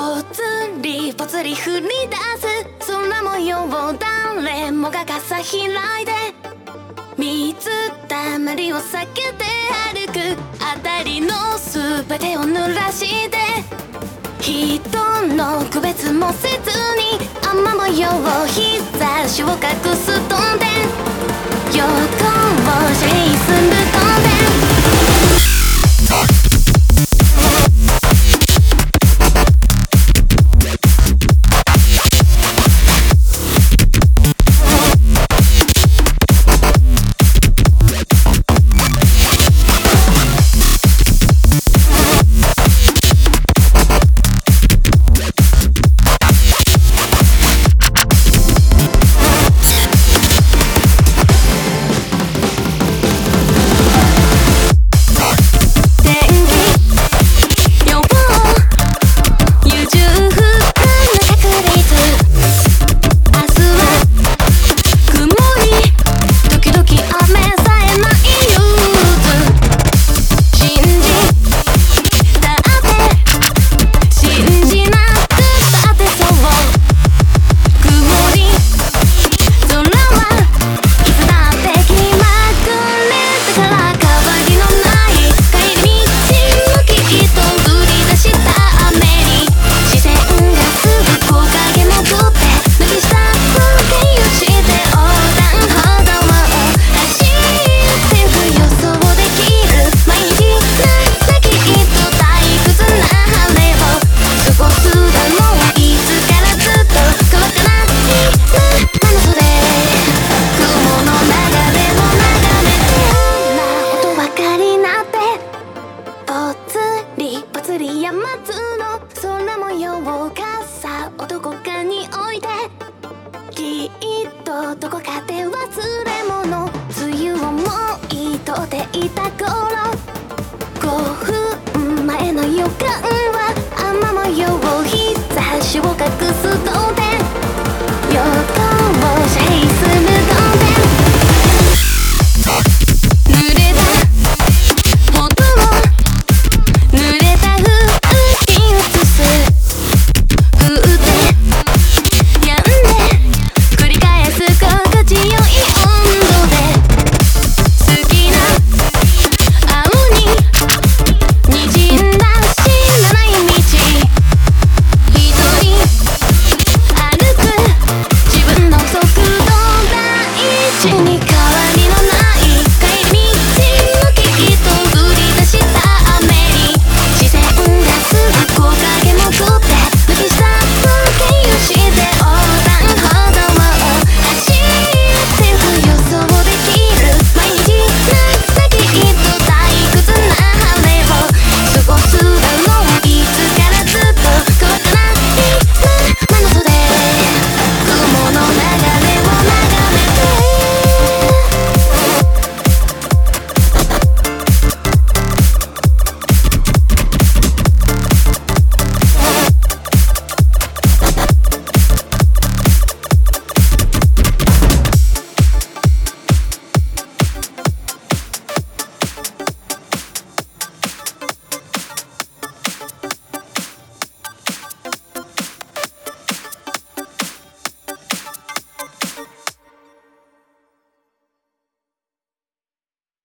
ぽつりぽつり降り出す空模様を誰もが傘開いて水たまりを避けて歩く辺りの全てを濡らして人の区別もせずに雨模様を日差しを隠す飛んで横をシェイする飛んで山津の空模様を傘をどこかに置いてきっとどこかで忘れ物梅雨をもういとっていた頃5分前の予感